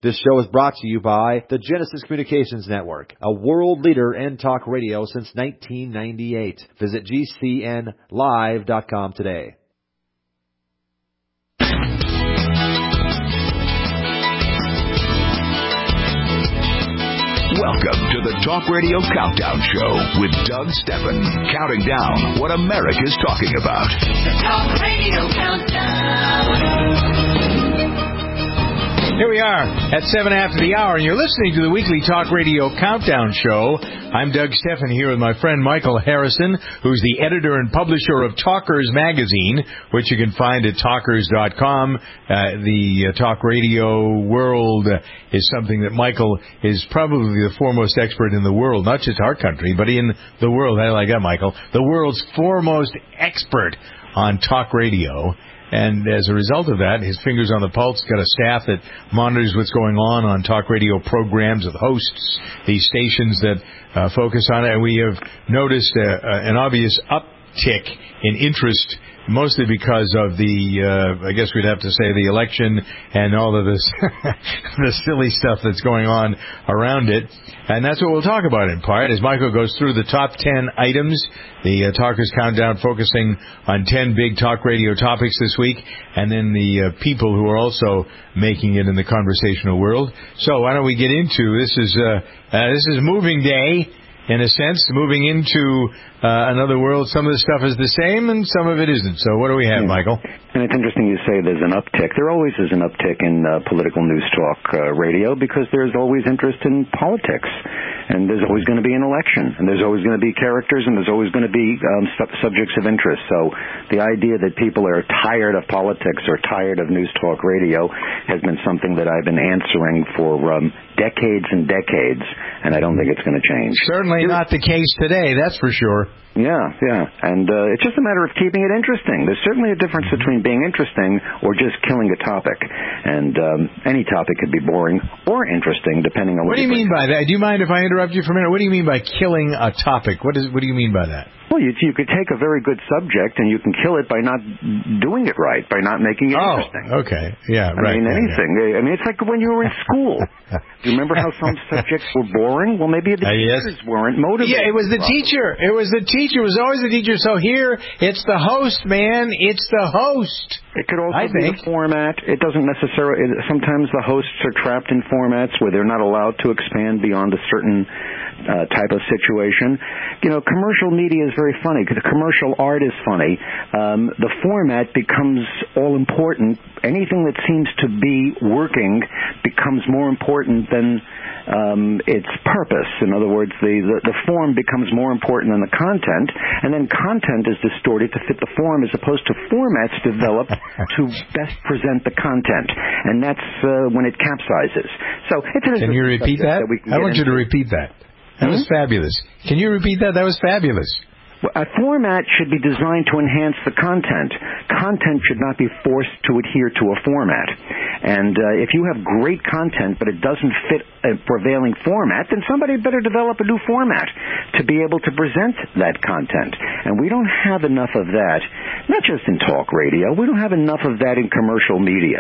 This show is brought to you by the Genesis Communications Network, a world leader in talk radio since 1998. Visit GCNlive.com today. Welcome to the Talk Radio Countdown Show with Doug Stephan, counting down what America's talking about. The Talk Radio Countdown. Here we are at 7 after the hour, and you're listening to the weekly Talk Radio Countdown Show. I'm Doug Stephan here with my friend Michael Harrison, who's the editor and publisher of Talkers Magazine, which you can find at talkers.com. The talk radio world is something that Michael is probably the foremost expert in the world, not just our country, but in the world. I like that, Michael. The world's foremost expert on talk radio. And as a result of that, his finger's on the pulse, got a staff that monitors what's going on talk radio programs, that hosts these stations that focus on it. And we have noticed an obvious uptick in interest, mostly because of the, I guess we'd have to say, the election and all of this, the silly stuff that's going on around it. And that's what we'll talk about in part, as Michael goes through the top 10 items, the Talkers Countdown focusing on 10 big talk radio topics this week, and then the people who are also making it in the conversational world. So why don't we get into this? Is moving day, in a sense, moving into another world. Some of the stuff is the same and some of it isn't. So what do we have, Michael? And it's interesting you say there's an uptick. There always is an uptick in political news talk radio because there's always interest in politics. And there's always going to be an election. And there's always going to be characters, and there's always going to be subjects of interest. So the idea that people are tired of politics or tired of news talk radio has been something that I've been answering for decades and decades, and I don't think it's going to change. Certainly not the case today, that's for sure. Yeah. And it's just a matter of keeping it interesting. There's certainly a difference between being interesting or just killing a topic. And any topic could be boring or interesting, depending on what do you mean by that? Do you mind if I interrupt you for a minute? What do you mean by killing a topic? What do you mean by that? Well, you could take a very good subject and you can kill it by not doing it right, by not making it interesting. Okay. Yeah, right. I mean, anything. Yeah. I mean, it's like when you were in school. Do you remember how some subjects were boring? Well, maybe the teachers weren't motivated. Yeah, it was the teacher. It was the teacher. It was always the teacher. So here, it's the host, man. It's the host. It could also be the format. It doesn't necessarily. Sometimes the hosts are trapped in formats where they're not allowed to expand beyond a certain type of situation. You know, commercial media is very funny because the commercial art is funny. The format becomes all important. Anything that seems to be working becomes more important than its purpose. In other words, the form becomes more important than the content, and then content is distorted to fit the form as opposed to formats developed to best present the content, and that's when it capsizes. So can you repeat that? I want you to repeat that. That was fabulous. Can you repeat that? That was fabulous. A format should be designed to enhance the content. Content should not be forced to adhere to a format. And if you have great content but it doesn't fit a prevailing format, then somebody better develop a new format to be able to present that content. And we don't have enough of that, not just in talk radio. We don't have enough of that in commercial media.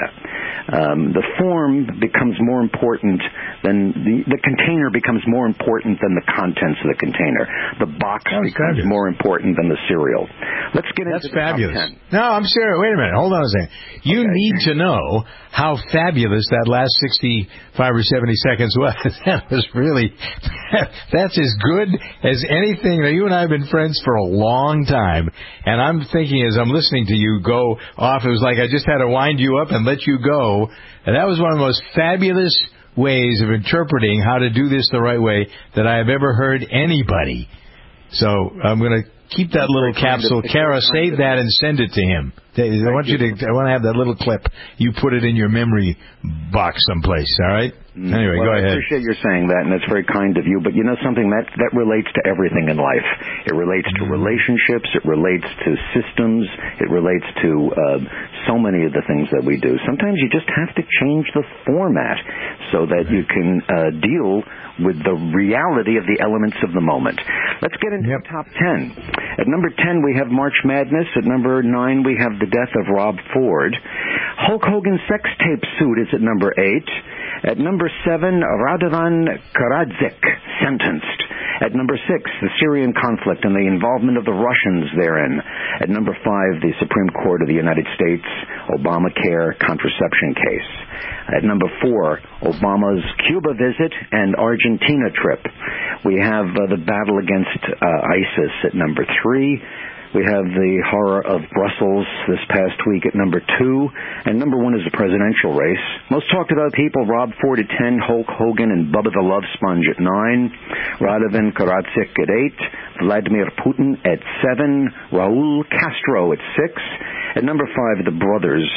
The form becomes more important than the container becomes more important than the contents of the container. The box becomes more important than the cereal. Let's get into the fabulous. top 10. No, I'm serious. Wait a minute. Hold on a second. You need to know how fabulous that last 65 or 70 seconds was. That was really, that's as good as anything. Now, you and I have been friends for a long time, and I'm thinking as I'm listening to you go off, it was like I just had to wind you up and let you go. And that was one of the most fabulous ways of interpreting how to do this the right way that I have ever heard anybody. So I'm going to keep that little capsule. Kara, save that and send it to him. I want to have that little clip. You put it in your memory box someplace, all right? Anyway, go ahead. I appreciate your saying that, and that's very kind of you. But you know something, that relates to everything in life. It relates to relationships. It relates to systems. It relates to so many of the things that we do. Sometimes you just have to change the format so that you can deal with the reality of the elements of the moment. Let's get into the top 10. At number 10, we have March Madness. At number 9, we have the death of Rob Ford. Hulk Hogan's sex tape suit is at number 8. At number 7, Radovan Karadzic, sentenced. At number 6, the Syrian conflict and the involvement of the Russians therein. At number 5, the Supreme Court of the United States, Obamacare contraception case. At number 4, Obama's Cuba visit and Argentina trip. We have the battle against ISIS at number 3. We have the horror of Brussels this past week at number 2. And number 1 is the presidential race. Most talked about people, Rob Ford at 10, Hulk Hogan and Bubba the Love Sponge at 9, Radovan Karadzic at 8, Vladimir Putin at 7, Raul Castro at 6. At number 5, the brothers,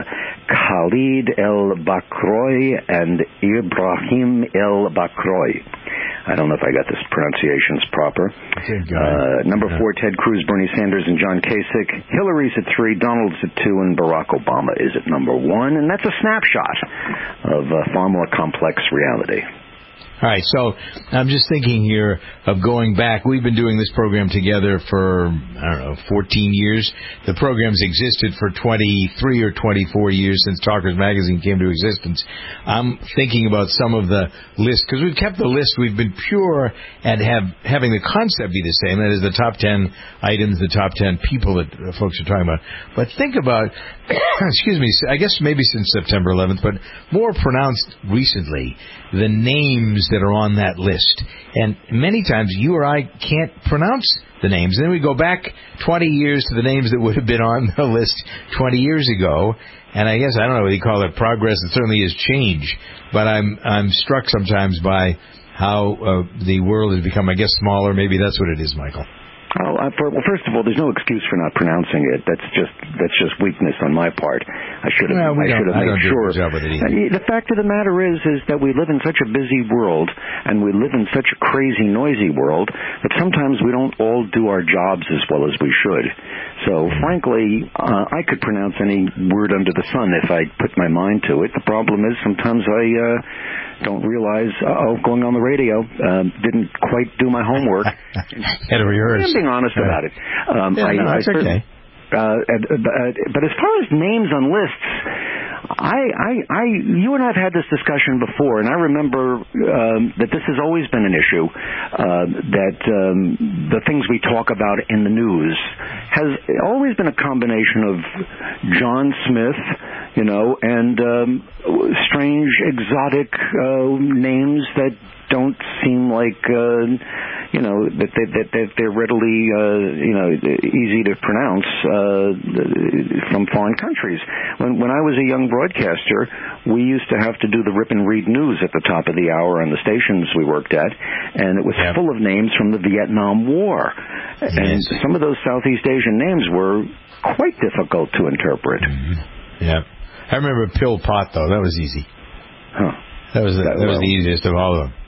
Khalid El-Bakroy and Ibrahim El-Bakroy. I don't know if I got this pronunciations proper. Number 4, Ted Cruz, Bernie Sanders, and John Kasich. Hillary's at 3, Donald's at 2, and Barack Obama is at number 1. And that's a snapshot of a far more complex reality. All right, so I'm just thinking here of going back. We've been doing this program together for, 14 years. The program's existed for 23 or 24 years since Talkers Magazine came to existence. I'm thinking about some of the lists, because we've kept the list. We've been pure at having the concept be the same. That is the top 10 items, the top 10 people that folks are talking about. But think about, excuse me, I guess maybe since September 11th, but more pronounced recently, the names that are on that list. And many times you or I can't pronounce the names. And then we go back 20 years to the names that would have been on the list 20 years ago. And I guess, I don't know what you call it, progress. It certainly is change. But I'm struck sometimes by how the world has become, I guess, smaller. Maybe that's what it is, Michael. Well, first of all, there's no excuse for not pronouncing it. That's just weakness on my part. I should have made sure. The fact of the matter is that we live in such a busy world, and we live in such a crazy, noisy world, that sometimes we don't all do our jobs as well as we should. So, frankly, I could pronounce any word under the sun if I put my mind to it. The problem is sometimes I don't realize, going on the radio, didn't quite do my homework. Had to rehearse. I'm being honest about it. That's okay. But as far as names on lists, you and I have had this discussion before, and I remember that this has always been an issue, that the things we talk about in the news has always been a combination of John Smith, and strange, exotic names that don't seem like, that they're readily, easy to pronounce from foreign countries. When I was a young broadcaster, we used to have to do the rip and read news at the top of the hour on the stations we worked at, and it was full of names from the Vietnam War. Yes. And some of those Southeast Asian names were quite difficult to interpret. Mm-hmm. Yeah. I remember Pill Pot, though. That was easy. Huh. That was the easiest of all of them.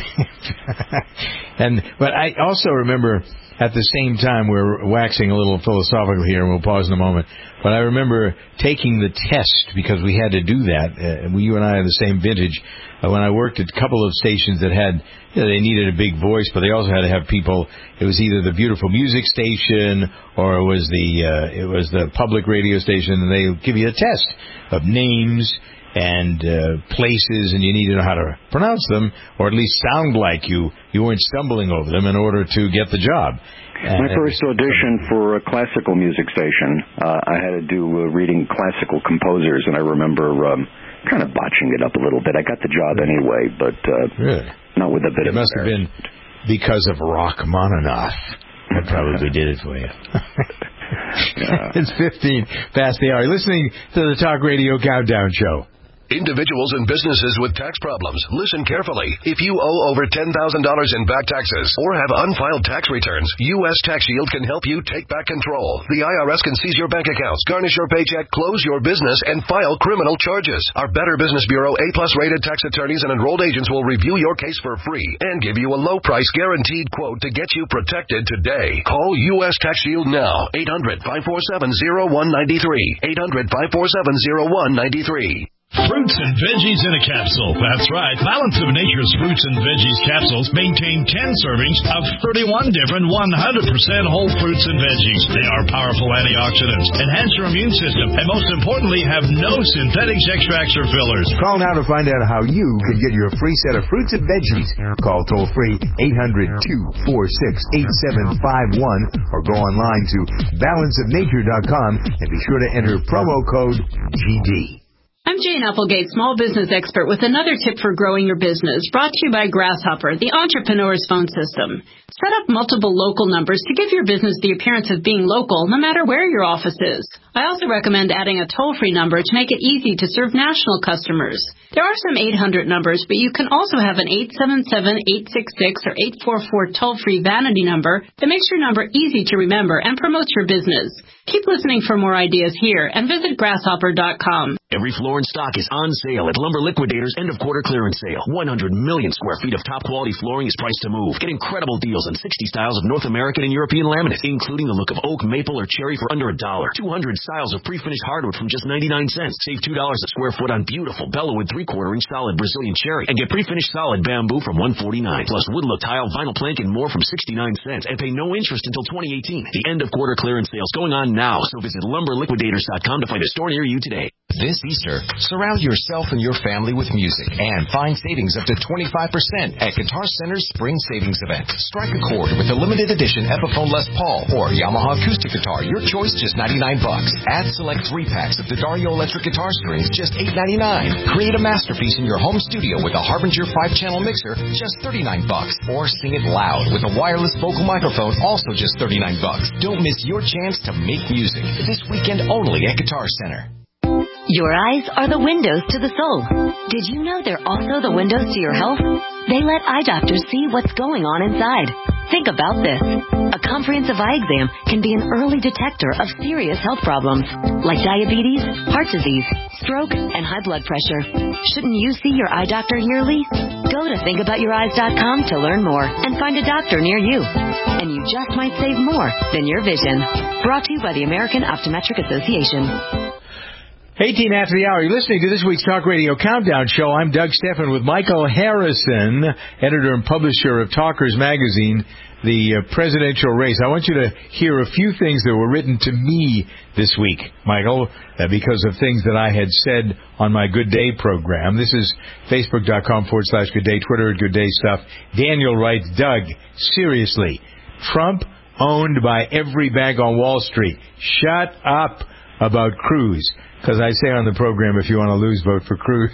But I also remember at the same time, we're waxing a little philosophical here, and we'll pause in a moment, but I remember taking the test, because we had to do that. You and I are the same vintage. When I worked at a couple of stations that had, they needed a big voice, but they also had to have people. It was either the beautiful music station or it was the public radio station, and they would give you a test of names and places, and you need to know how to pronounce them, or at least sound like you weren't stumbling over them in order to get the job. My first audition for a classical music station, I had to do reading classical composers, and I remember kind of botching it up a little bit. I got the job anyway, but not with a bit of it. It must have been because of Rachmaninoff. That probably did it for you. It's 15 past the hour. You're listening to the Talk Radio Countdown Show. Individuals and businesses with tax problems, listen carefully. If you owe over $10,000 in back taxes or have unfiled tax returns, U.S. Tax Shield can help you take back control. The IRS can seize your bank accounts, garnish your paycheck, close your business, and file criminal charges. Our Better Business Bureau A-plus rated tax attorneys and enrolled agents will review your case for free and give you a low price guaranteed quote to get you protected today. Call U.S. Tax Shield now. 800-547-0193. 800-547-0193. Fruits and veggies in a capsule. That's right. Balance of Nature's fruits and veggies capsules maintain 10 servings of 31 different 100% whole fruits and veggies. They are powerful antioxidants, enhance your immune system, and most importantly, have no synthetics, extracts, or fillers. Call now to find out how you can get your free set of fruits and veggies. Call toll-free 800-246-8751 or go online to balanceofnature.com and be sure to enter promo code GD. I'm Jane Applegate, small business expert, with another tip for growing your business, brought to you by Grasshopper, the entrepreneur's phone system. Set up multiple local numbers to give your business the appearance of being local, no matter where your office is. I also recommend adding a toll-free number to make it easy to serve national customers. There are some 800 numbers, but you can also have an 877-866 or 844 toll-free vanity number that makes your number easy to remember and promotes your business. Keep listening for more ideas here and visit grasshopper.com. Every floor in stock is on sale at Lumber Liquidators' end-of-quarter clearance sale. 100 million square feet of top-quality flooring is priced to move. Get incredible deals on 60 styles of North American and European laminate, including the look of oak, maple, or cherry for under $1. 200 styles of pre-finished hardwood from just 99 cents. Save $2 a square foot on beautiful Bellawood 3/4-inch solid Brazilian cherry. And get pre-finished solid bamboo from $149. Plus wood-look tile, vinyl plank, and more from 69 cents. And pay no interest until 2018. The end-of-quarter clearance sale is going on now, so visit LumberLiquidators.com to find a store near you today. This Easter, surround yourself and your family with music and find savings up to 25% at Guitar Center's Spring Savings Event. Strike a chord with a limited edition Epiphone Les Paul or Yamaha acoustic guitar. Your choice, just $99. Add select 3-packs of the Dario electric guitar strings, just $8.99. Create a masterpiece in your home studio with a Harbinger 5-channel mixer, just $39. Or sing it loud with a wireless vocal microphone, also just $39. Don't miss your chance to make music. This weekend only at Guitar Center. Your eyes are the windows to the soul. Did you know they're also the windows to your health? They let eye doctors see what's going on inside. Think about this. A comprehensive eye exam can be an early detector of serious health problems like diabetes, heart disease, stroke, and high blood pressure. Shouldn't you see your eye doctor yearly? Go to thinkaboutyoureyes.com to learn more and find a doctor near you. And you just might save more than your vision. Brought to you by the American Optometric Association. 18 after the hour. You're listening to this week's Talk Radio Countdown Show. I'm Doug Stephan with Michael Harrison, editor and publisher of Talkers Magazine, the presidential race. I want you to hear a few things that were written to me this week, Michael, because of things that I had said on my Good Day program. This is Facebook.com/Good Day, Twitter at Good Day Stuff. Daniel writes, Doug, seriously, Trump owned by every bank on Wall Street. Shut up about Cruz. Because I say on the program, if you want to lose, vote for Cruz.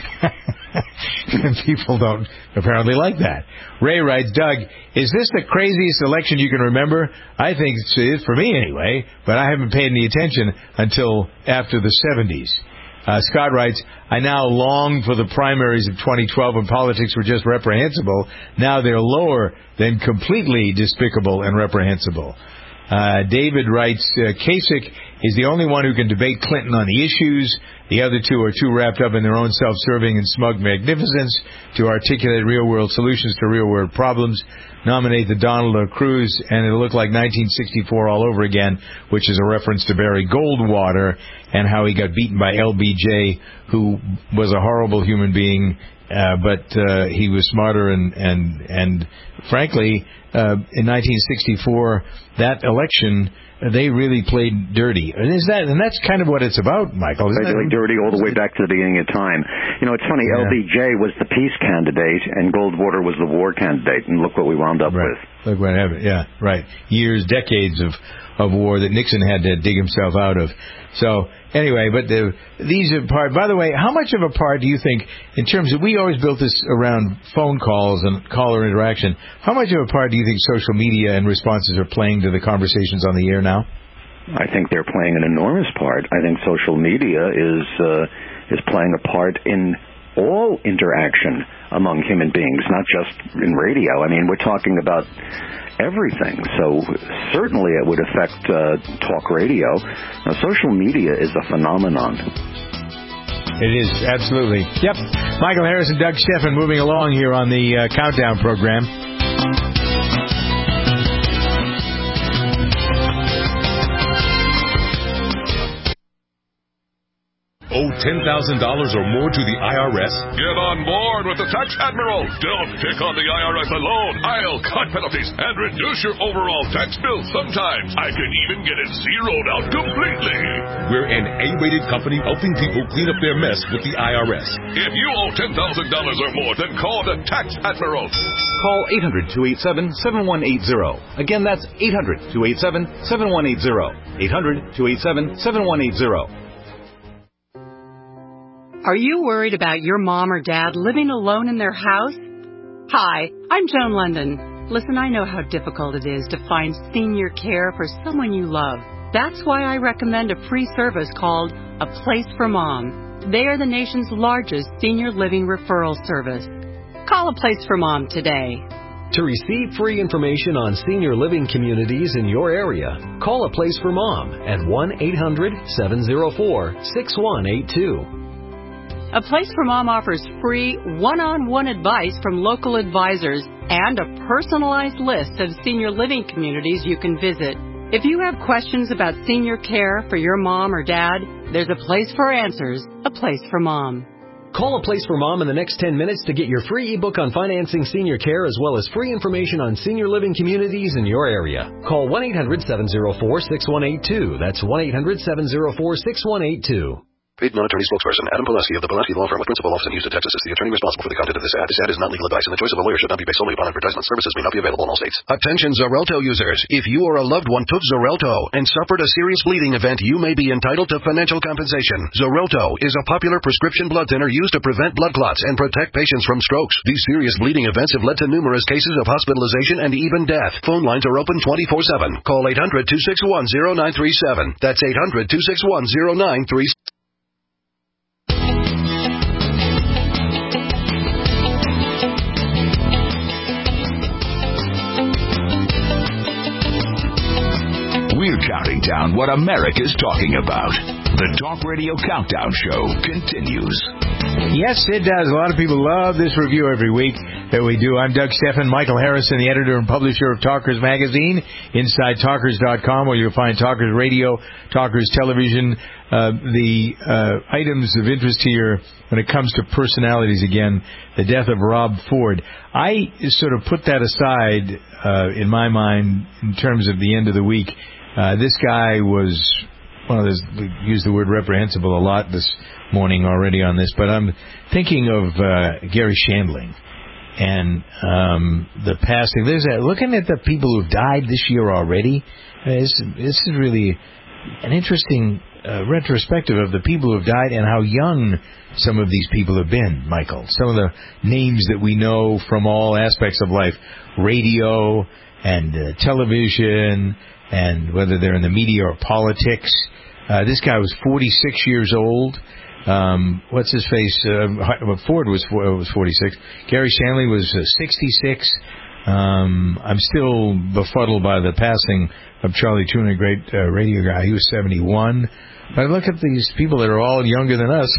And people don't apparently like that. Ray writes, Doug, is this the craziest election you can remember? I think it is, for me anyway, but I haven't paid any attention until after the 70s. Scott writes, I now long for the primaries of 2012 when politics were just reprehensible. Now they're lower than completely despicable and reprehensible. David writes, Kasich is the only one who can debate Clinton on the issues. The other two are too wrapped up in their own self-serving and smug magnificence to articulate real-world solutions to real-world problems. Nominate the Donald or Cruz, and it'll look like 1964 all over again, which is a reference to Barry Goldwater and how he got beaten by LBJ, who was a horrible human being, but he was smarter and frankly, in 1964, that election, they really played dirty. And that's kind of what it's about, Michael. They played dirty all the way back to the beginning of time. You know, it's funny, yeah. LBJ was the peace candidate, and Goldwater was the war candidate, and look what we wound up with. Look what happened, yeah, right. Years, decades of war that Nixon had to dig himself out of. So, anyway, but these are part. By the way, how much of a part do you think, in terms of, we always built this around phone calls and caller interaction, how much of a part do you think social media and responses are playing to the conversations on the air now? I think they're playing an enormous part. I think social media is playing a part in all interaction among human beings, not just in radio. I mean, we're talking about everything. So certainly it would affect talk radio. Now, social media is a phenomenon. It is, absolutely. Yep. Michael Harris and Doug Stephan moving along here on the Countdown program. owe $10,000 or more to the IRS? Get on board with the Tax Admiral. Don't pick on the IRS alone. I'll cut penalties and reduce your overall tax bill. Sometimes I can even get it zeroed out completely. We're an A-rated company helping people clean up their mess with the IRS. If you owe $10,000 or more, then call the Tax Admiral. Call 800-287-7180. Again, that's 800-287-7180. 800-287-7180. Are you worried about your mom or dad living alone in their house? Hi, I'm Joan London. Listen, I know how difficult it is to find senior care for someone you love. That's why I recommend a free service called A Place for Mom. They are the nation's largest senior living referral service. Call A Place for Mom today. To receive free information on senior living communities in your area, call A Place for Mom at 1-800-704-6182. A Place for Mom offers free one-on-one advice from local advisors and a personalized list of senior living communities you can visit. If you have questions about senior care for your mom or dad, there's a place for answers, A Place for Mom. Call A Place for Mom in the next 10 minutes to get your free ebook on financing senior care as well as free information on senior living communities in your area. Call 1-800-704-6182. That's 1-800-704-6182. Paid non-attorney spokesperson Adam Pulaski of the Pulaski Law Firm with principal office in Houston, Texas, is the attorney responsible for the content of this ad. This ad is not legal advice, and the choice of a lawyer should not be based solely upon advertisement. Services may not be available in all states. Attention Xarelto users. If you or a loved one took Xarelto and suffered a serious bleeding event, you may be entitled to financial compensation. Xarelto is a popular prescription blood thinner used to prevent blood clots and protect patients from strokes. These serious bleeding events have led to numerous cases of hospitalization and even death. Phone lines are open 24/7. Call 800-261-0937. That's 800-261-0937. We're counting down what America's talking about. The Talk Radio Countdown Show continues. Yes, it does. A lot of people love this review every week that we do. I'm Doug Stephan, Michael Harrison, the editor and publisher of Talkers Magazine, InsideTalkers.com, where you'll find Talkers Radio, Talkers Television, the items of interest here when it comes to personalities again, the death of Rob Ford. I sort of put that aside in my mind in terms of the end of the week. This guy was one of those, we used the word reprehensible a lot this morning already on this, but I'm thinking of Gary Shandling and the passing. Looking at the people who've died this year already, this is really an interesting retrospective of the people who have died and how young some of these people have been, Michael. Some of the names that we know from all aspects of life, radio and television, and whether they're in the media or politics. This guy was 46 years old. What's his face? Ford was 46. Gary Shandling was 66. I'm still befuddled by the passing of Charlie Tuna, a great radio guy. He was 71. But look at these people that are all younger than us.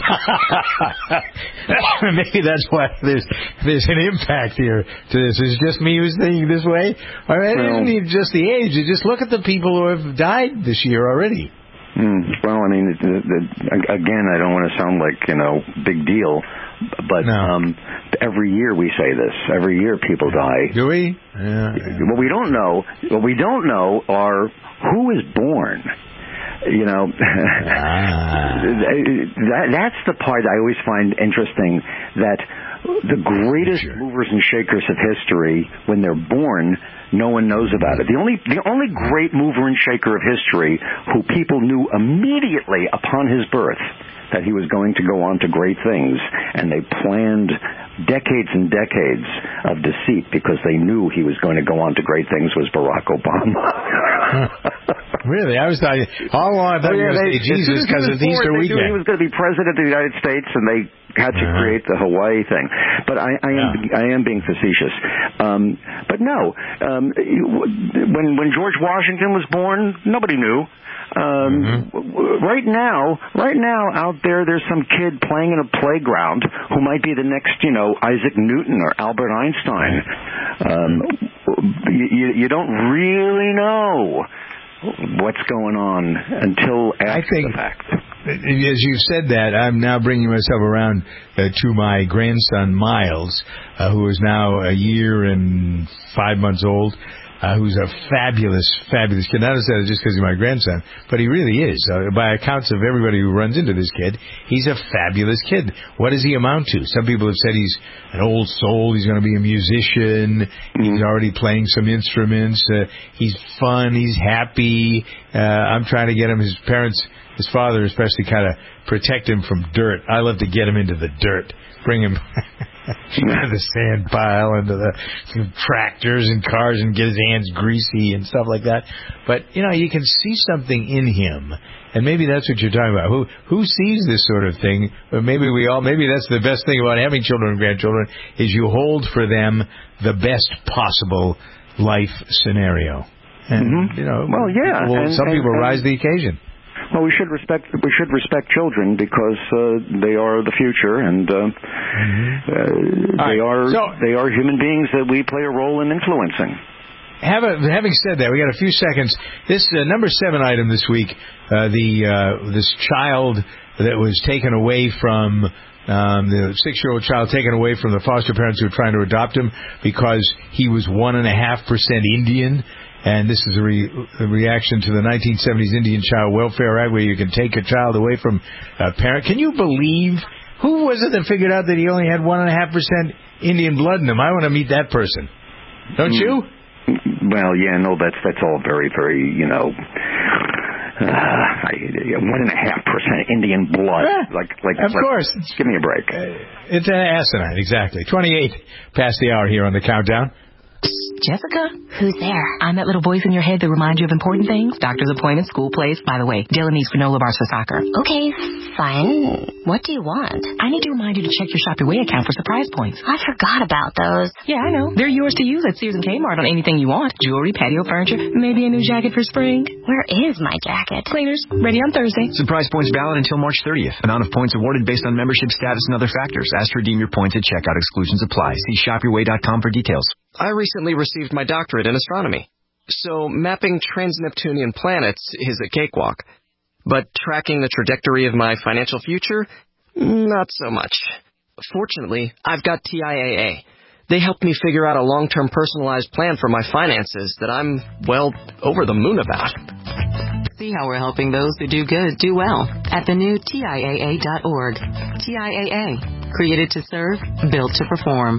Maybe that's why there's an impact here to this. Is it just me who's thinking this way? I mean, it isn't even just the age. You just look at the people who have died this year already. Well, I mean, again, I don't want to sound like, big deal, but every year we say this. Every year people die. Do we? Yeah. What we don't know are who is born. That's the part I always find interesting, that the greatest movers and shakers of history, when they're born, no one knows about it. The only great mover and shaker of history who people knew immediately upon his birth that he was going to go on to great things, and they planned decades and decades of deceit because they knew he was going to go on to great things, was Barack Obama. Really? I was thought all along I thought you were going to say Jesus because it's Easter weekend. He was going to be president of the United States, and they had to create the Hawaii thing. But I am being facetious. But no, when George Washington was born, nobody knew. Right now, out there's some kid playing in a playground who might be the next, Isaac Newton or Albert Einstein. You don't really know what's going on until after the fact. as you've said that, I'm now bringing myself around to my grandson, Miles, who is now a year and 5 months old, who's a fabulous, fabulous kid. Not necessarily just because he's my grandson, but he really is. By accounts of everybody who runs into this kid, he's a fabulous kid. What does he amount to? Some people have said he's an old soul. He's going to be a musician. He's already playing some instruments. He's fun. He's happy. I'm trying to get him, his parents, his father especially, kind of protect him from dirt. I love to get him into the dirt. Bring him into the sand pile, into the tractors and cars, and get his hands greasy and stuff like that. But, you know, you can see something in him, and maybe that's what you're talking about. Who sees this sort of thing? But maybe that's the best thing about having children and grandchildren, is you hold for them the best possible life scenario. And, you know, well, yeah. Some people rise to the occasion. Well, we should respect children because they are the future, and they are human beings that we play a role in influencing. Having said that, we got a few seconds. This number 7 item this week, this child that was taken away from the 6-year-old child taken away from the foster parents who were trying to adopt him because he was 1.5% Indian. And this is a reaction to the 1970s Indian Child Welfare Act, where you can take a child away from a parent. Can you believe, who was it that figured out that he only had 1.5% Indian blood in him? I want to meet that person. Don't you? Well, yeah, no, that's all very, very, 1.5% Indian blood. Of course. Give me a break. It's asinine, exactly. 28 past the hour here on the countdown. Jessica? Who's there? I'm that little voice in your head that reminds you of important things. Doctor's appointments, school plays. By the way, Dylan needs granola bars for soccer. Okay, fine. What do you want? I need to remind you to check your Shop Your Way account for surprise points. I forgot about those. Yeah, I know. They're yours to use at Sears and Kmart on anything you want. Jewelry, patio furniture, maybe a new jacket for spring. Where is my jacket? Cleaners, ready on Thursday. Surprise points valid until March 30th. Amount of points awarded based on membership status and other factors. Ask to redeem your points at checkout. Exclusions apply. See shopyourway.com for details. I recently received my doctorate in astronomy, so mapping trans-Neptunian planets is a cakewalk. But tracking the trajectory of my financial future, not so much. Fortunately, I've got TIAA. They helped me figure out a long-term personalized plan for my finances that I'm, well, over the moon about. See how we're helping those who do good do well at the new TIAA.org. TIAA, created to serve, built to perform.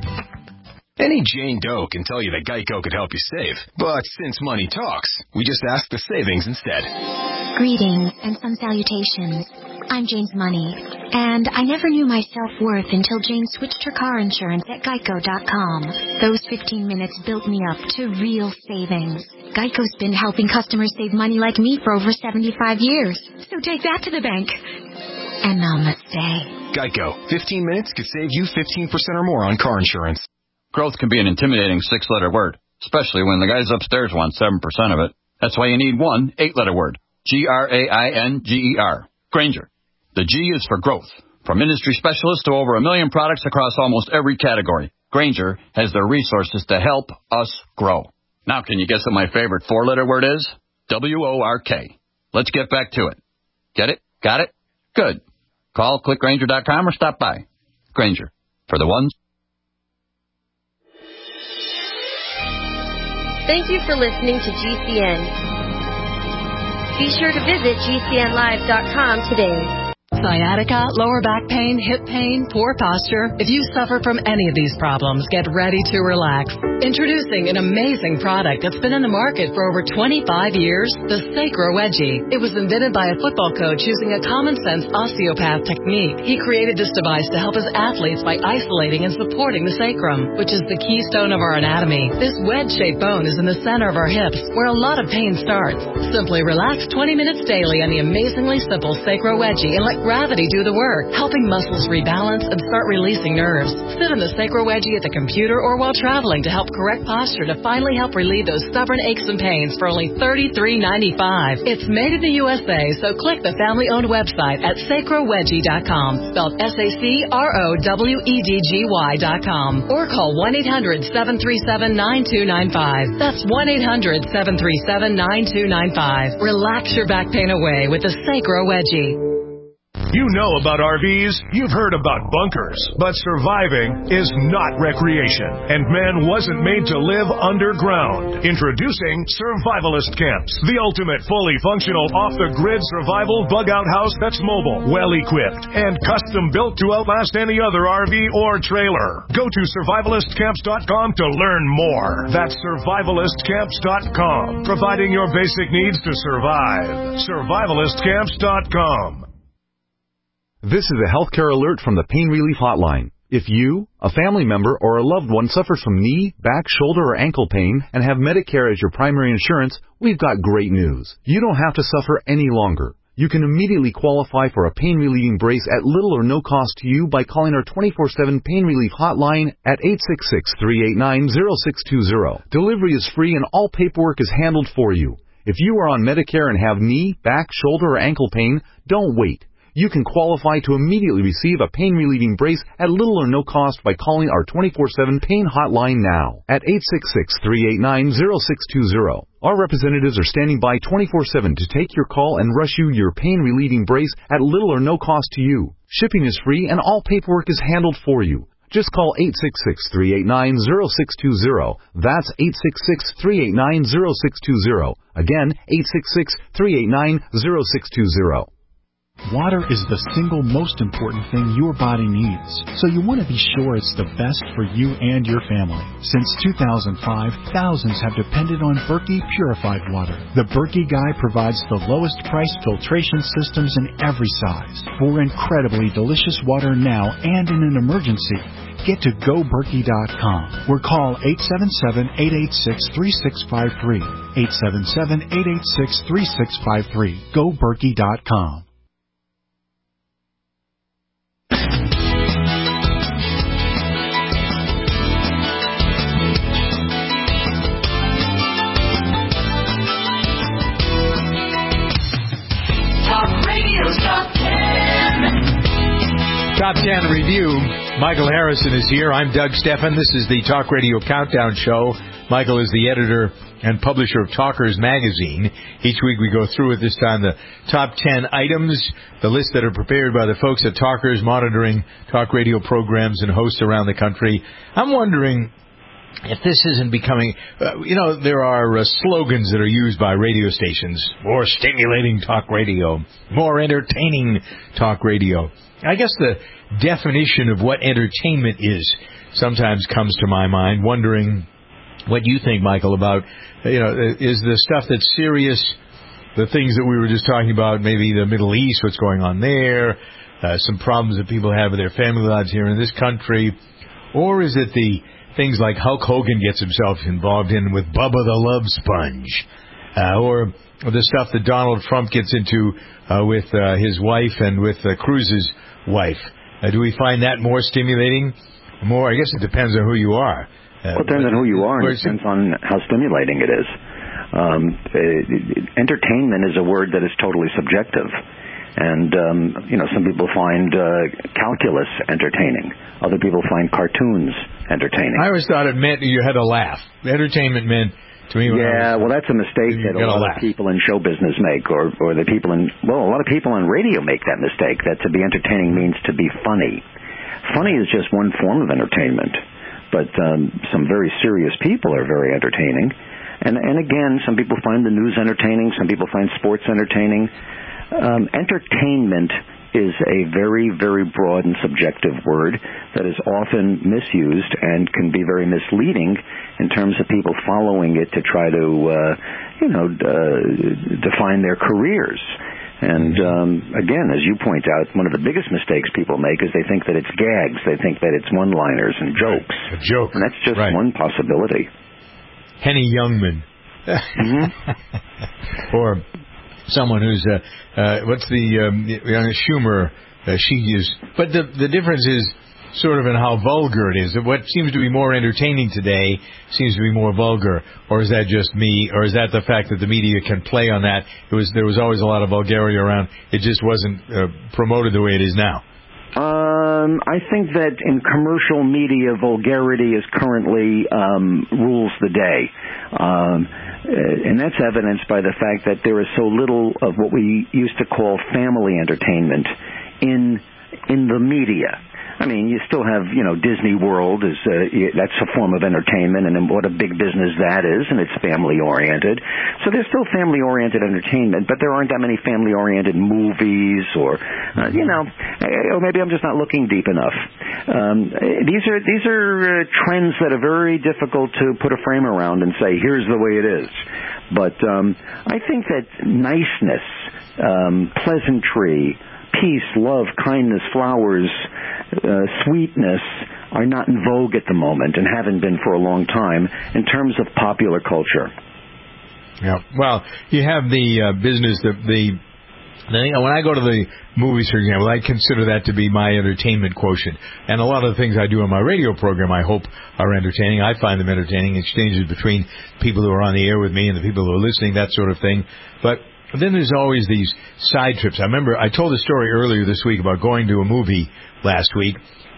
Any Jane Doe can tell you that Geico could help you save. But since money talks, we just ask the savings instead. Greetings and some salutations. I'm Jane's Money, and I never knew my self-worth until Jane switched her car insurance at Geico.com. Those 15 minutes built me up to real savings. Geico's been helping customers save money like me for over 75 years. So take that to the bank. And namaste. Geico. 15 minutes could save you 15% or more on car insurance. Growth can be an intimidating 6-letter word, especially when the guys upstairs want 7% of it. That's why you need one 8-letter word. Grainger. Grainger. The G is for growth. From industry specialists to over 1 million products across almost every category, Grainger has the resources to help us grow. Now, can you guess what my favorite 4-letter word is? WORK. Let's get back to it. Get it? Got it? Good. Call clickgrainger.com or stop by. Grainger. For the ones. Thank you for listening to GCN. Be sure to visit GCNlive.com today. Sciatica, lower back pain, hip pain, poor posture. If you suffer from any of these problems, get ready to relax. Introducing an amazing product that's been in the market for over 25 years, the Sacro Wedgie. It was invented by a football coach using a common-sense osteopath technique. He created this device to help his athletes by isolating and supporting the sacrum, which is the keystone of our anatomy. This wedge-shaped bone is in the center of our hips, where a lot of pain starts. Simply relax 20 minutes daily on the amazingly simple Sacro Wedgie and let gravity do the work, helping muscles rebalance and start releasing nerves. Sit in the Sacro Wedgie at the computer or while traveling to help correct posture to finally help relieve those stubborn aches and pains for only $33.95. It's made in the USA, so click the family-owned website at sacrowedgie.com, spelled SACROWEDGY.com, or call 1-800-737-9295. That's 1-800-737-9295. Relax your back pain away with the Sacro Wedgie. You know about RVs, you've heard about bunkers, but surviving is not recreation, and man wasn't made to live underground. Introducing Survivalist Camps, the ultimate fully functional off-the-grid survival bug-out house that's mobile, well-equipped, and custom-built to outlast any other RV or trailer. Go to survivalistcamps.com to learn more. That's survivalistcamps.com, providing your basic needs to survive. survivalistcamps.com. This is a healthcare alert from the Pain Relief Hotline. If you, a family member, or a loved one suffers from knee, back, shoulder, or ankle pain and have Medicare as your primary insurance, we've got great news. You don't have to suffer any longer. You can immediately qualify for a pain-relieving brace at little or no cost to you by calling our 24/7 Pain Relief Hotline at 866-389-0620. Delivery is free and all paperwork is handled for you. If you are on Medicare and have knee, back, shoulder, or ankle pain, don't wait. You can qualify to immediately receive a pain-relieving brace at little or no cost by calling our 24/7 Pain Hotline now at 866-389-0620. Our representatives are standing by 24/7 to take your call and rush you your pain-relieving brace at little or no cost to you. Shipping is free and all paperwork is handled for you. Just call 866-389-0620. That's 866-389-0620. Again, 866-389-0620. Water is the single most important thing your body needs, so you want to be sure it's the best for you and your family. Since 2005, thousands have depended on Berkey purified water. The Berkey Guy provides the lowest price filtration systems in every size. For incredibly delicious water now and in an emergency, get to GoBerkey.com or call 877-886-3653. 877-886-3653. GoBerkey.com. Top 10 review. Michael Harrison is here. I'm Doug Stephan. This is the Talk Radio Countdown Show. Michael is the editor and publisher of Talkers Magazine. Each week we go through at this time the top 10 items, the list that are prepared by the folks at Talkers, monitoring talk radio programs and hosts around the country. I'm wondering if this isn't becoming, there are slogans that are used by radio stations. More stimulating talk radio, more entertaining talk radio. I guess the definition of what entertainment is sometimes comes to my mind, wondering what you think, Michael, about, is the stuff that's serious, the things that we were just talking about, maybe the Middle East, what's going on there, some problems that people have with their family lives here in this country, or is it the things like Hulk Hogan gets himself involved in with Bubba the Love Sponge, or the stuff that Donald Trump gets into with his wife and with Cruz's wife? Do we find that more stimulating? More, I guess it depends on who you are. Well, it depends on who you are, and it depends on how stimulating it is. Entertainment is a word that is totally subjective. And, some people find calculus entertaining. Other people find cartoons entertaining. I always thought it meant you had to laugh. Entertainment meant, to me, well, that's a mistake that a lot of people in show business make, or the people a lot of people on radio make that mistake, that to be entertaining means to be funny. Funny is just one form of entertainment, but some very serious people are very entertaining. And again, some people find the news entertaining, some people find sports entertaining. Entertainment is a very, very broad and subjective word that is often misused and can be very misleading in terms of people following it to try to, define their careers. And again, as you point out, one of the biggest mistakes people make is they think that it's gags. They think that it's one-liners and jokes. A joke. And that's just one possibility. Henny Youngman. Or someone who's, what's the Schumer, she used. But the difference is sort of in how vulgar it is. What seems to be more entertaining today seems to be more vulgar. Or is that just me? Or is that the fact that the media can play on that? There was always a lot of vulgarity around. It just wasn't promoted the way it is now. I think that in commercial media, vulgarity is currently rules the day. And that's evidenced by the fact that there is so little of what we used to call family entertainment in the media. I mean, you still have, Disney World is that's a form of entertainment, and what a big business that is, and it's family-oriented. So there's still family-oriented entertainment, but there aren't that many family-oriented movies, or maybe I'm just not looking deep enough. These are trends that are very difficult to put a frame around and say, here's the way it is. But I think that niceness, pleasantry, peace, love, kindness, flowers, sweetness are not in vogue at the moment and haven't been for a long time in terms of popular culture. Yeah. Well, you have the business that when I go to the movies, for example, I consider that to be my entertainment quotient. And a lot of the things I do on my radio program, I hope, are entertaining. I find them entertaining, exchanges between people who are on the air with me and the people who are listening, that sort of thing. But then there's always these side trips. I remember I told a story earlier this week about going to a movie last week.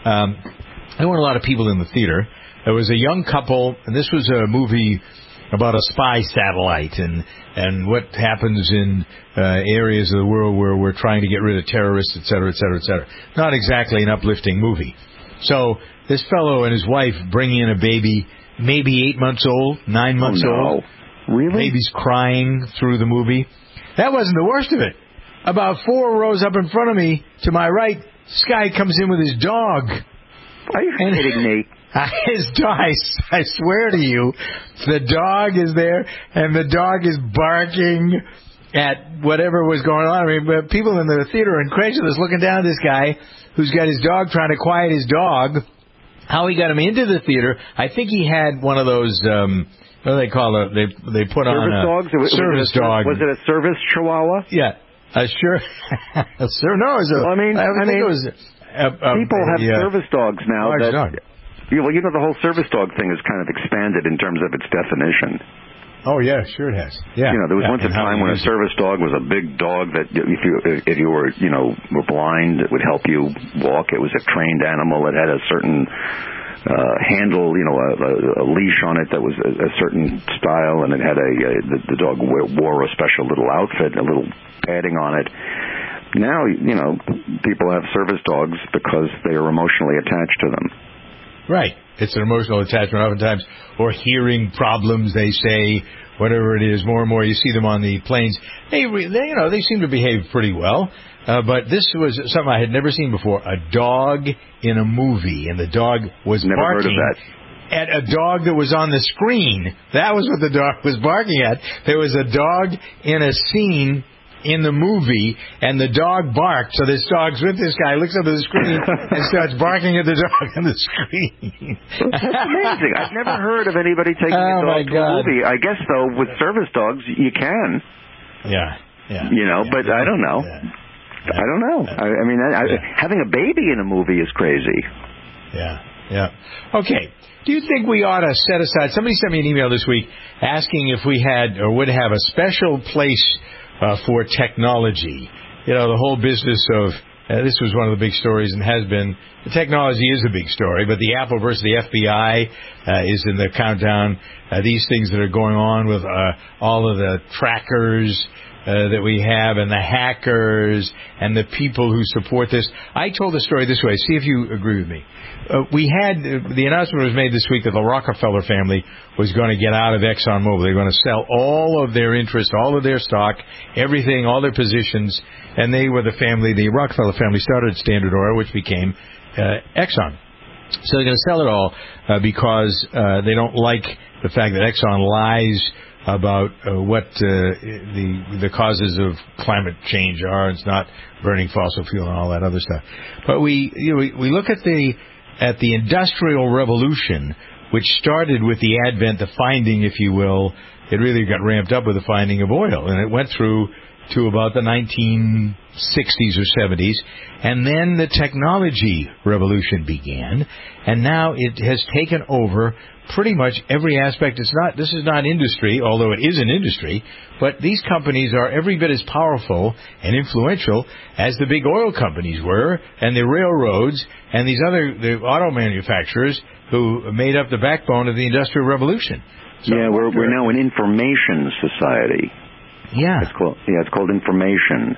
There weren't a lot of people in the theater. There was a young couple, and this was a movie about a spy satellite and what happens in areas of the world where we're trying to get rid of terrorists, et cetera, et cetera, et cetera. Not exactly an uplifting movie. So this fellow and his wife bring in a baby, maybe 8 months old, 9 months old. Really? Baby's crying through the movie. That wasn't the worst of it. About 4 rows up in front of me, to my right, this guy comes in with his dog. Are you kidding me? His dog, I swear to you, the dog is there, and the dog is barking at whatever was going on. I mean, people in the theater are incredulous looking down at this guy who's got his dog trying to quiet his dog. How he got him into the theater, I think he had one of those... what do they call it? They put service on a dogs? service dog. Was it a service chihuahua? Yeah, no, it was a. Well, I mean, it was people have service dogs now. Dog. The whole service dog thing has kind of expanded in terms of its definition. Oh yeah, sure it has. Yeah, there was once a time when a service dog was a big dog that if you were were blind, it would help you walk. It was a trained animal. It had a certain handle, a leash on it that was a certain style, and it had the dog wore a special little outfit, a little padding on it. Now, people have service dogs because they are emotionally attached to them. Right. It's an emotional attachment oftentimes, or hearing problems, they say, whatever it is. More and more you see them on the planes. They seem to behave pretty well. But this was something I had never seen before, a dog in a movie, and the dog was barking at a dog that was on the screen. That was what the dog was barking at. There was a dog in a scene in the movie, and the dog barked. So this dog's with this guy, looks up at the screen, and starts barking at the dog on the screen. That's amazing. I've never heard of anybody taking a dog to a movie. I guess, though, with service dogs, you can. Yeah. But I don't know. Yeah. I don't know. I mean, having a baby in a movie is crazy. Yeah. Okay. Do you think we ought to set aside... Somebody sent me an email this week asking if we had or would have a special place for technology. The whole business of... this was one of the big stories and has been... The technology is a big story, but the Apple versus the FBI is in the countdown. These things that are going on with all of the trackers... that we have, and the hackers, and the people who support this. I told the story this way. See if you agree with me. The announcement was made this week that the Rockefeller family was going to get out of ExxonMobil. They're going to sell all of their interest, all of their stock, everything, all their positions, and they were the Rockefeller family started Standard Oil, which became Exxon. So they're going to sell it all because they don't like the fact that Exxon lies about what the causes of climate change are. It's not burning fossil fuel and all that other stuff. But we look at the Industrial Revolution, which started with the advent, the finding, if you will. It really got ramped up with the finding of oil, and it went through to about the 1960s or 70s, and then the technology revolution began, and now it has taken over pretty much every aspect. This is not industry, although it is an industry, but these companies are every bit as powerful and influential as the big oil companies were, and the railroads, and the auto manufacturers who made up the backbone of the Industrial Revolution. So we're now an information society. Yeah. It's called information.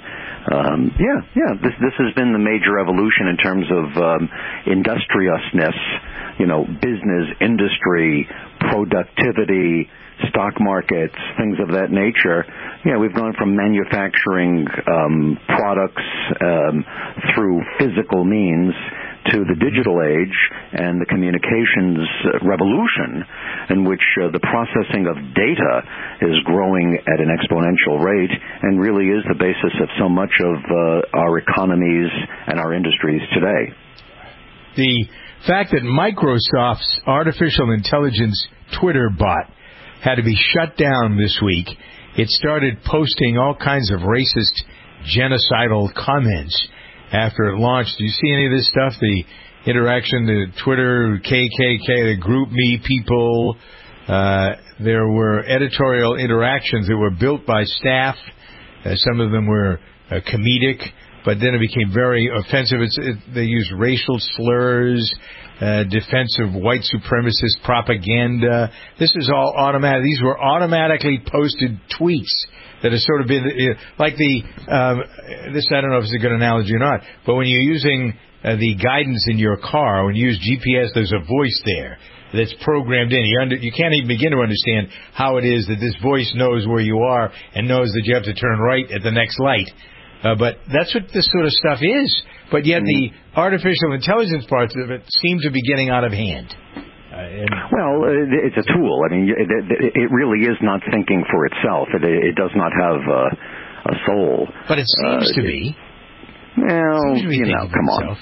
This has been the major evolution in terms of industriousness, business, industry, productivity, stock markets, things of that nature. We've gone from manufacturing products through physical means to the digital age and the communications revolution, in which the processing of data is growing at an exponential rate and really is the basis of so much of our economies and our industries today. The fact that Microsoft's artificial intelligence Twitter bot had to be shut down this week. It started posting all kinds of racist, genocidal comments after it launched. Do you see any of this stuff? The interaction, the Twitter, KKK, the GroupMe people. There were editorial interactions that were built by staff. Some of them were comedic, but then it became very offensive. They used racial slurs, defensive white supremacist propaganda. This is all automatic. These were automatically posted tweets that have sort of been like this. I don't know if it's a good analogy or not, but when you're using the guidance in your car, when you use GPS, there's a voice there that's programmed in. You can't even begin to understand how it is that this voice knows where you are and knows that you have to turn right at the next light. But that's what this sort of stuff is. But yet the artificial intelligence parts of it seem to be getting out of hand. Well, it's a tool. I mean, it really is not thinking for itself. It does not have a soul. But it seems to be. Well, come on.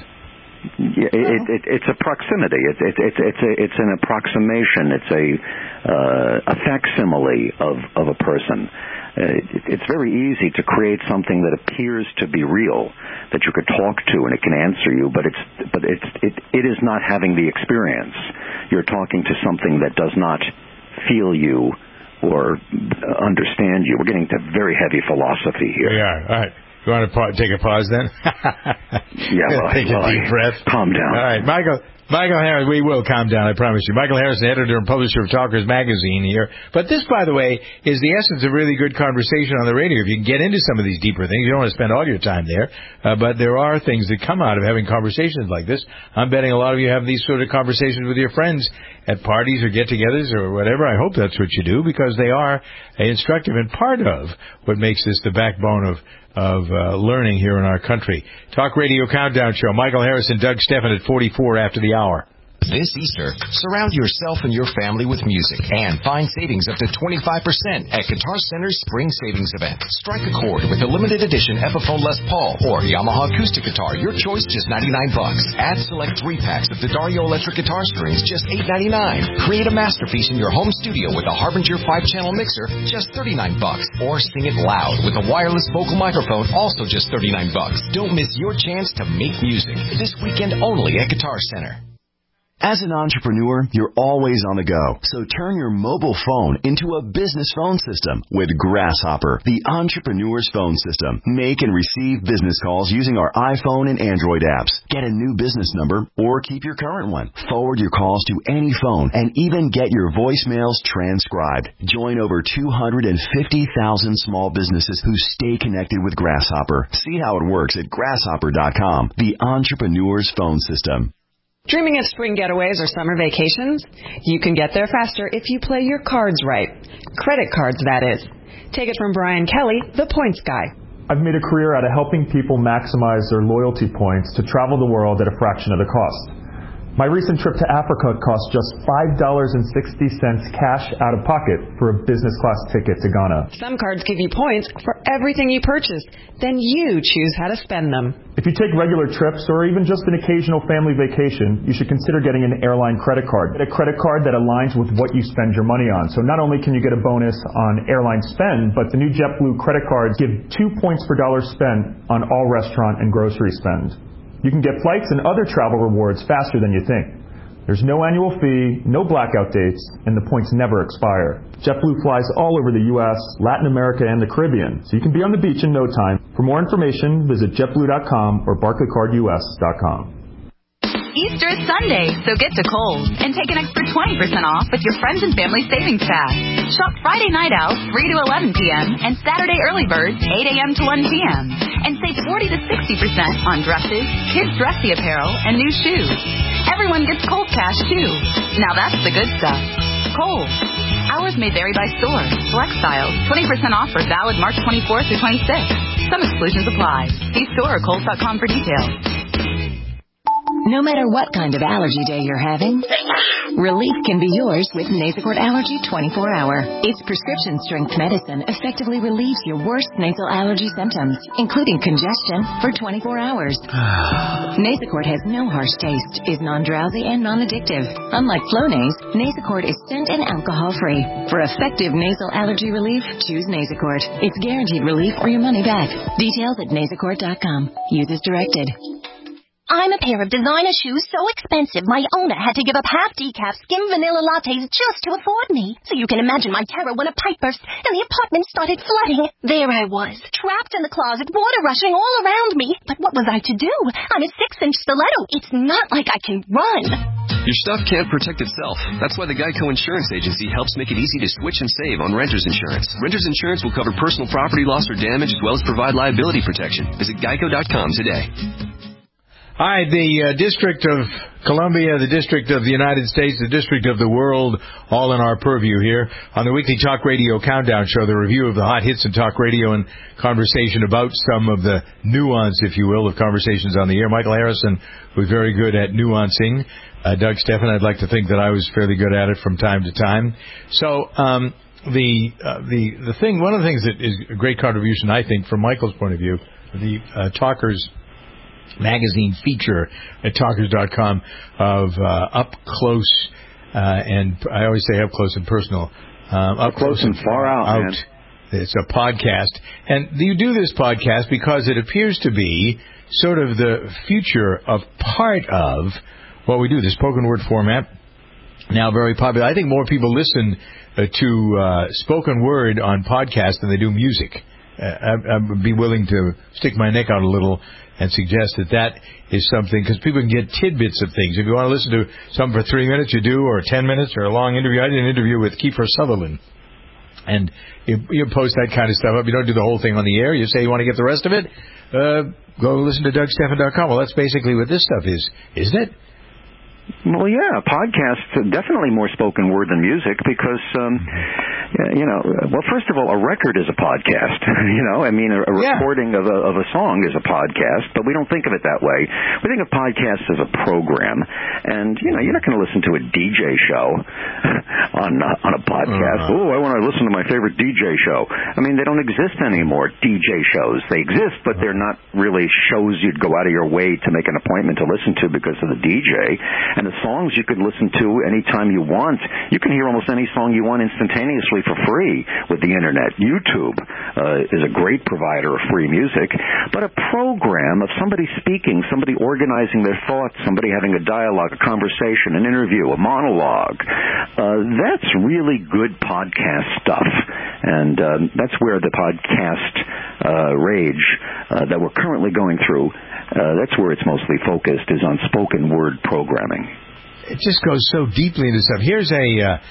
It's a proximity. It's an approximation. It's a facsimile of a person. It's very easy to create something that appears to be real, that you could talk to and it can answer you, but it is not having the experience. You're talking to something that does not feel you or understand you. We're getting to very heavy philosophy here. We are. All right. You want to take a pause then? Take a deep breath. Calm down. All right, Michael Harris, we will calm down, I promise you. Michael Harris, editor and publisher of Talkers Magazine here. But this, by the way, is the essence of really good conversation on the radio. If you can get into some of these deeper things, you don't want to spend all your time there. But there are things that come out of having conversations like this. I'm betting a lot of you have these sort of conversations with your friends at parties or get-togethers or whatever. I hope that's what you do, because they are instructive and part of what makes this the backbone of learning here in our country. Talk Radio Countdown Show. Michael Harris and Doug Stephan at 44 after the hour. This Easter, surround yourself and your family with music and find savings up to 25% at Guitar Center's Spring Savings Event. Strike a chord with a limited edition Epiphone Les Paul or Yamaha acoustic guitar. Your choice, just $99. Add select 3-packs of the Dario electric guitar strings, just $8.99. Create a masterpiece in your home studio with a Harbinger 5-channel mixer, just $39. Or sing it loud with a wireless vocal microphone, also just $39. Don't miss your chance to make music. This weekend only at Guitar Center. As an entrepreneur, you're always on the go. So turn your mobile phone into a business phone system with Grasshopper, the entrepreneur's phone system. Make and receive business calls using our iPhone and Android apps. Get a new business number or keep your current one. Forward your calls to any phone and even get your voicemails transcribed. Join over 250,000 small businesses who stay connected with Grasshopper. See how it works at grasshopper.com, the entrepreneur's phone system. Dreaming of spring getaways or summer vacations? You can get there faster if you play your cards right. Credit cards, that is. Take it from Brian Kelly, the points guy. I've made a career out of helping people maximize their loyalty points to travel the world at a fraction of the cost. My recent trip to Africa cost just $5.60 cash out of pocket for a business class ticket to Ghana. Some cards give you points for everything you purchase. Then you choose how to spend them. If you take regular trips or even just an occasional family vacation, you should consider getting an airline credit card. Get a credit card that aligns with what you spend your money on. So not only can you get a bonus on airline spend, but the new JetBlue credit cards give 2 points per dollar spent on all restaurant and grocery spend. You can get flights and other travel rewards faster than you think. There's no annual fee, no blackout dates, and the points never expire. JetBlue flies all over the U.S., Latin America, and the Caribbean, so you can be on the beach in no time. For more information, visit JetBlue.com or BarclayCardUS.com. Easter is Sunday, so get to Kohl's and take an extra 20% off with your friends and family savings pass. Shop Friday Night Out 3 to 11 p.m. and Saturday Early Birds 8 a.m. to 1 p.m. And save 40 to 60% on dresses, kids' dressy apparel, and new shoes. Everyone gets Kohl's cash, too. Now that's the good stuff. Kohl's. Hours may vary by store. Select styles. 20% offer valid March 24th through 26th. Some exclusions apply. See store or Kohl's.com for details. No matter what kind of allergy day you're having, relief can be yours with Nasacort Allergy 24-Hour. Its prescription-strength medicine effectively relieves your worst nasal allergy symptoms, including congestion, for 24 hours. Nasacort has no harsh taste, is non-drowsy, and non-addictive. Unlike Flonase, Nasacort is scent and alcohol-free. For effective nasal allergy relief, choose Nasacort. It's guaranteed relief or your money back. Details at Nasacort.com. Use as directed. I'm a pair of designer shoes so expensive my owner had to give up half decaf skim vanilla lattes just to afford me. So you can imagine my terror when a pipe burst and the apartment started flooding. There I was, trapped in the closet, water rushing all around me. But what was I to do? I'm a 6-inch stiletto. It's not like I can run. Your stuff can't protect itself. That's why the Geico Insurance Agency helps make it easy to switch and save on renter's insurance. Renter's insurance will cover personal property loss or damage as well as provide liability protection. Visit geico.com today. All right, the District of Columbia, the District of the United States, the District of the world, all in our purview here. On the Weekly Talk Radio Countdown Show, the review of the hot hits in talk radio and conversation about some of the nuance, if you will, of conversations on the air. Michael Harrison was very good at nuancing. Doug Stephan, I'd like to think that I was fairly good at it from time to time. So the thing, one of the things that is a great contribution, I think, from Michael's point of view, the Talkers magazine feature at talkers.com of up close and I always say up close and personal, up close and far out. Man. It's a podcast, and you do this podcast because it appears to be sort of the future of part of what we do. The spoken word format, now very popular. I think more people listen to spoken word on podcasts than they do music. I would be willing to stick my neck out a little and suggest that is something, because people can get tidbits of things. If you want to listen to something for 3 minutes, you do, or 10 minutes, or a long interview. I did an interview with Kiefer Sutherland, and you post that kind of stuff up. You don't do the whole thing on the air. You say you want to get the rest of it, go listen to DougStephan.com. Well, that's basically what this stuff is, isn't it? Well, yeah, podcasts are definitely more spoken word than music because, well, first of all, a record is a podcast. A recording of a song is a podcast, but we don't think of it that way. We think of podcasts as a program, and you're not going to listen to a DJ show on a podcast. Oh, I want to listen to my favorite DJ show. I mean, they don't exist anymore. DJ shows, they exist, but they're not really shows you'd go out of your way to make an appointment to listen to because of the DJ. And the songs you could listen to anytime you want. You can hear almost any song you want instantaneously for free with the Internet. YouTube is a great provider of free music. But a program of somebody speaking, somebody organizing their thoughts, somebody having a dialogue, a conversation, an interview, a monologue, that's really good podcast stuff. And that's where the podcast rage that we're currently going through, that's where it's mostly focused, is on spoken word programming. It just goes so deeply into stuff. Here's a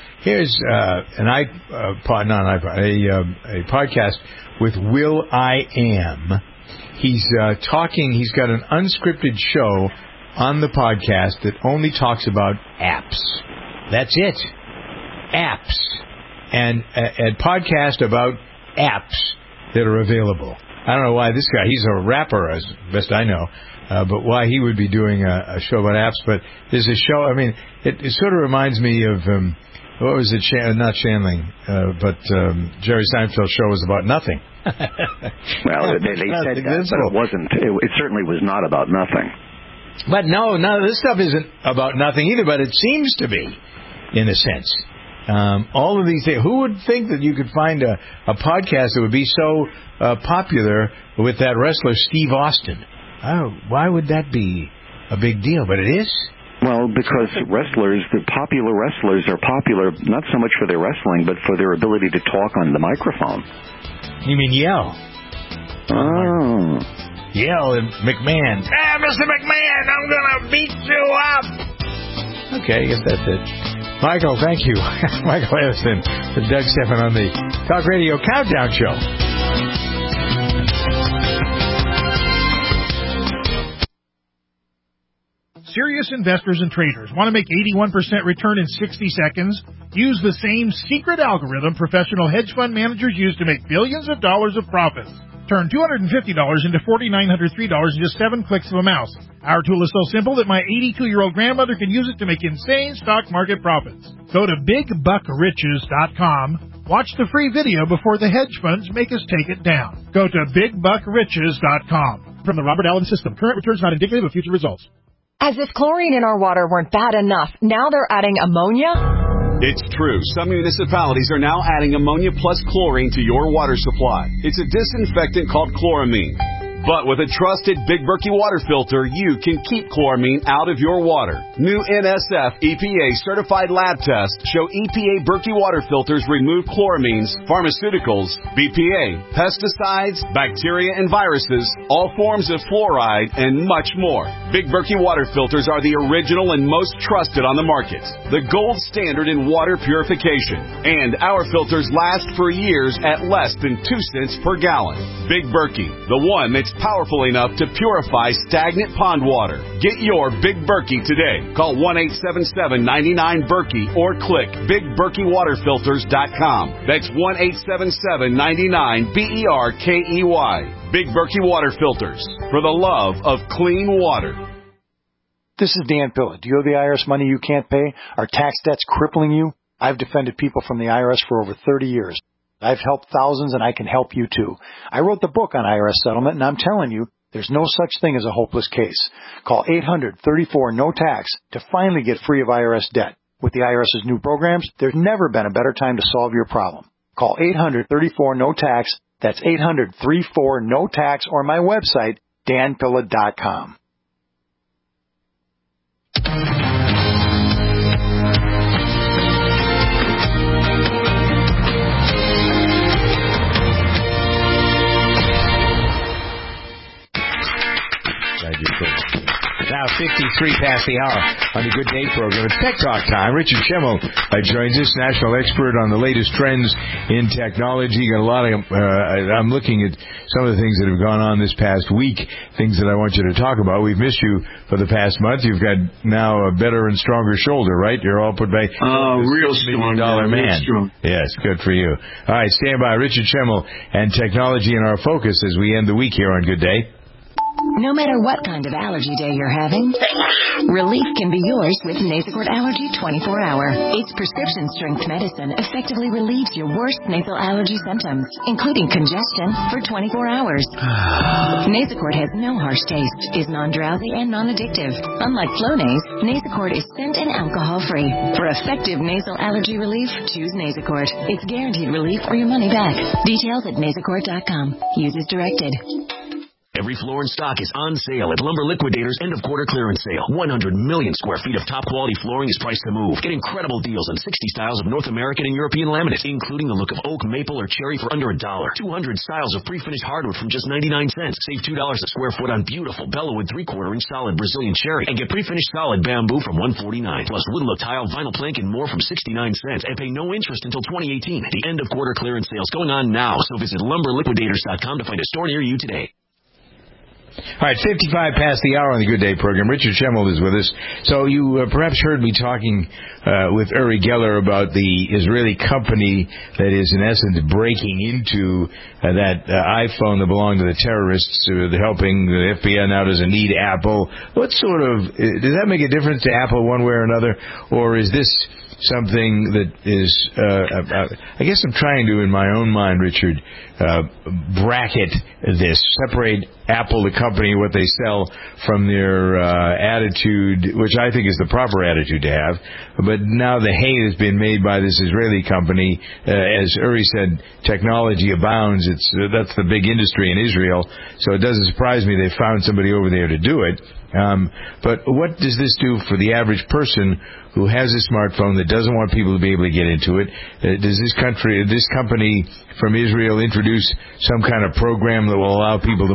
podcast with Will I Am. He's talking. He's got an unscripted show on the podcast that only talks about apps. That's it. Apps and podcast about apps that are available. I don't know why this guy, he's a rapper as best I know, but why he would be doing a show about apps. But there's a show, I mean, it sort of reminds me of, what was it, not Shandling, but Jerry Seinfeld's show was about nothing. Well, they said that, but it wasn't. It certainly was not about nothing. But no, this stuff isn't about nothing either, but it seems to be, in a sense. All of these things. Who would think that you could find a podcast that would be so popular with that wrestler Steve Austin? Why would that be a big deal? But it is. Well, because the popular wrestlers are popular not so much for their wrestling, but for their ability to talk on the microphone. You mean yell? Oh. yell at McMahon. Mr. McMahon, I'm going to beat you up. Okay, I guess that's it. Michael, thank you. Michael Harrison with Doug Stephan on the Talk Radio Countdown Show. Serious investors and traders want to make 81% return in 60 seconds? Use the same secret algorithm professional hedge fund managers use to make billions of dollars of profits. Turn $250 into $4,903 in just 7 clicks of a mouse. Our tool is so simple that my 82-year-old grandmother can use it to make insane stock market profits. Go to BigBuckRiches.com. Watch the free video before the hedge funds make us take it down. Go to BigBuckRiches.com. From the Robert Allen System, current returns not indicative of future results. As if chlorine in our water weren't bad enough, now they're adding ammonia? It's true. Some municipalities are now adding ammonia plus chlorine to your water supply. It's a disinfectant called chloramine. But with a trusted Big Berkey water filter, you can keep chloramine out of your water. New NSF EPA certified lab tests show EPA Berkey water filters remove chloramines, pharmaceuticals, BPA, pesticides, bacteria and viruses, all forms of fluoride, and much more. Big Berkey water filters are the original and most trusted on the market. The gold standard in water purification. And our filters last for years at less than 2 cents per gallon. Big Berkey, the one that's powerful enough to purify stagnant pond water. Get your Big Berkey today. Call 1-877-99-BERKEY or click BigBerkeyWaterFilters.com. That's 1-877-99-BERKEY. Big Berkey Water Filters, for the love of clean water. This is Dan Pilla. Do you owe the IRS money you can't pay? Are tax debts crippling you? I've defended people from the IRS for over 30 years. I've helped thousands, and I can help you, too. I wrote the book on IRS settlement, and I'm telling you, there's no such thing as a hopeless case. Call 800-34-NO-TAX to finally get free of IRS debt. With the IRS's new programs, there's never been a better time to solve your problem. Call 800-34-NO-TAX. That's 800-34-NO-TAX, or my website, danpilla.com. Now 53 past the hour on the Good Day program. It's Tech Talk time. Richard Schimmel joins us, national expert on the latest trends in technology. Got a lot of. I'm looking at some of the things that have gone on this past week. Things that I want you to talk about. We've missed you for the past month. You've got now a better and stronger shoulder, right? You're all put by real strong, man. Strong. Yes, good for you. All right, stand by. Richard Schimmel and technology in our focus as we end the week here on Good Day. No matter what kind of allergy day you're having, relief can be yours with Nasacort Allergy 24-Hour. Its prescription-strength medicine effectively relieves your worst nasal allergy symptoms, including congestion, for 24 hours. Nasacort has no harsh taste, is non-drowsy, and non-addictive. Unlike Flonase, Nasacort is scent and alcohol-free. For effective nasal allergy relief, choose Nasacort. It's guaranteed relief or your money back. Details at Nasacort.com. Use as directed. Every floor in stock is on sale at Lumber Liquidators' end-of-quarter clearance sale. 100 million square feet of top-quality flooring is priced to move. Get incredible deals on 60 styles of North American and European laminate, including the look of oak, maple, or cherry for under $1. 200 styles of pre-finished hardwood from just 99 cents. Save $2 a square foot on beautiful Bellawood 3/4-inch solid Brazilian cherry. And get pre-finished solid bamboo from $149. Plus wood-look tile, vinyl plank, and more from 69 cents. And pay no interest until 2018. The end-of-quarter clearance sale is going on now, so visit LumberLiquidators.com to find a store near you today. All right, 55 past the hour on the Good Day program. Richard Schimmel is with us. So you perhaps heard me talking with Uri Geller about the Israeli company that is, in essence, breaking into that iPhone that belonged to the terrorists, helping the FBI now doesn't need Apple. What sort of, does that make a difference to Apple one way or another, or is this something that is, I guess I'm trying to, in my own mind, Richard, bracket this, separate Apple, the company, what they sell, from their attitude, which I think is the proper attitude to have. But now the hay has been made by this Israeli company. As Uri said, technology abounds. That's the big industry in Israel. So it doesn't surprise me they found somebody over there to do it. But what does this do for the average person who has a smartphone that doesn't want people to be able to get into it? Does this company from Israel introduce some kind of program that will allow people to more easily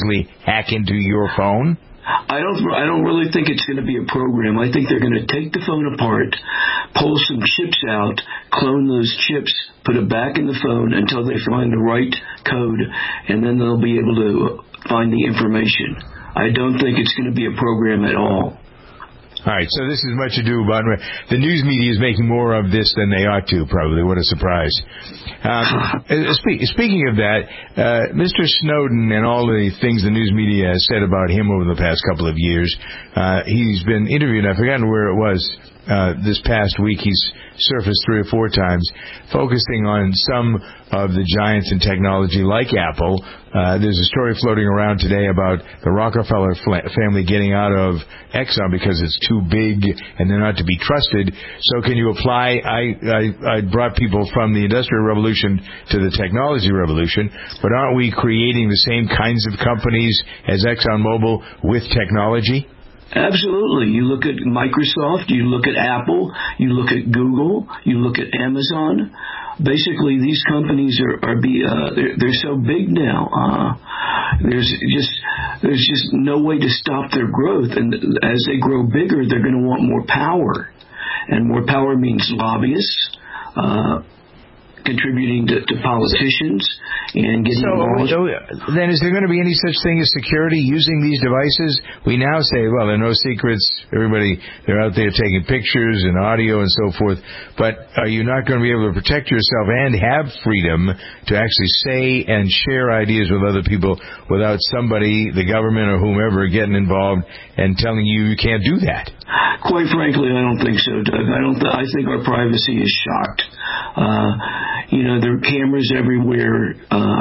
basically hack into your phone? I don't really think it's going to be a program. I think they're going to take the phone apart, pull some chips out, clone those chips, put it back in the phone until they find the right code, and then they'll be able to find the information. I don't think it's going to be a program at all. All right, so this is much ado about the news media is making more of this than they ought to, probably. What a surprise. Speaking of that, Mr. Snowden and all the things the news media has said about him over the past couple of years, he's been interviewed, I've forgotten where it was, this past week. He's surfaced 3 or 4 times, focusing on some of the giants in technology like Apple. There's a story floating around today about the Rockefeller family getting out of Exxon because it's too big and they're not to be trusted. So can you apply? I brought people from the Industrial Revolution to the technology revolution, but aren't we creating the same kinds of companies as ExxonMobil with technology? Absolutely. You look at Microsoft, you look at Apple, you look at Google, you look at Amazon. Basically, these companies they're so big now. There's just no way to stop their growth, and as they grow bigger, they're going to want more power, and more power means lobbyists. Contributing to politicians and getting involved. So then is there going to be any such thing as security using these devices? We now say, well, there are no secrets. Everybody, they're out there taking pictures and audio and so forth. But are you not going to be able to protect yourself and have freedom to actually say and share ideas with other people without somebody, the government or whomever, getting involved and telling you can't do that? Quite frankly, I don't think so, Doug. I think our privacy is shocked. There are cameras everywhere.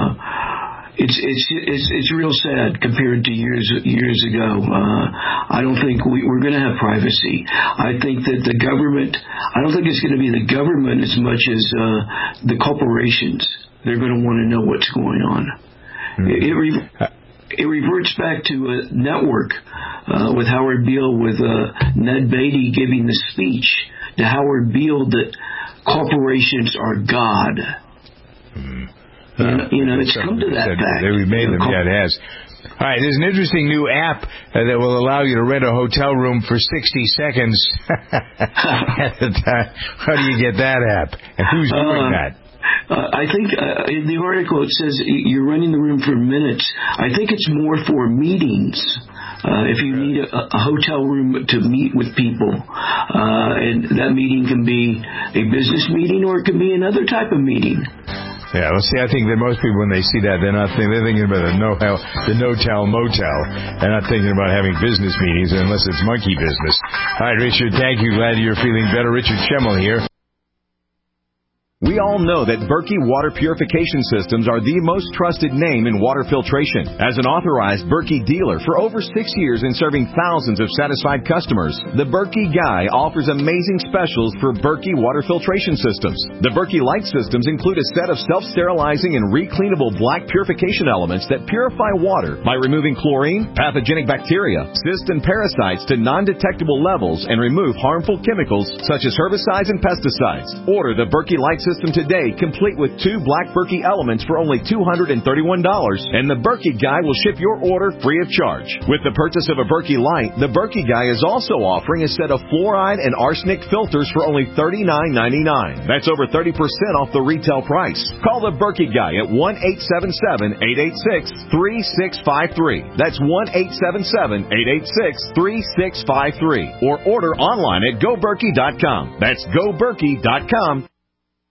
It's real sad compared to years ago. I don't think we're going to have privacy. I think that the government. I don't think it's going to be the government as much as the corporations. They're going to want to know what's going on. It reverts back to a network with Howard Beale, with Ned Beatty giving the speech to Howard Beale that corporations are God. It's come to that fact. We've made them, yeah, it has. All right, there's an interesting new app that will allow you to rent a hotel room for 60 seconds at a time. How do you get that app? And who's doing that? I think in the article it says you're renting the room for minutes. I think it's more for meetings. If you need a hotel room to meet with people, and that meeting can be a business meeting or it can be another type of meeting. Yeah, well, see, I think that most people, when they see that, they're thinking about the no-tell motel. They're not thinking about having business meetings unless it's monkey business. All right, Richard, thank you. Glad you're feeling better. Richard Schemmel here. We all know that Berkey Water Purification Systems are the most trusted name in water filtration. As an authorized Berkey dealer for over 6 years and serving thousands of satisfied customers, the Berkey Guy offers amazing specials for Berkey Water Filtration Systems. The Berkey Light Systems include a set of self-sterilizing and recleanable black purification elements that purify water by removing chlorine, pathogenic bacteria, cysts, and parasites to non-detectable levels and remove harmful chemicals such as herbicides and pesticides. Order the Berkey Light System today, complete with 2 black Berkey elements for only $231, and the Berkey Guy will ship your order free of charge. With the purchase of a Berkey Light, the Berkey Guy is also offering a set of fluoride and arsenic filters for only $39.99. That's over 30% off the retail price. Call the Berkey Guy at 1-877-886-3653. That's 1-877-886-3653. Or order online at GoBerkey.com. That's GoBerkey.com.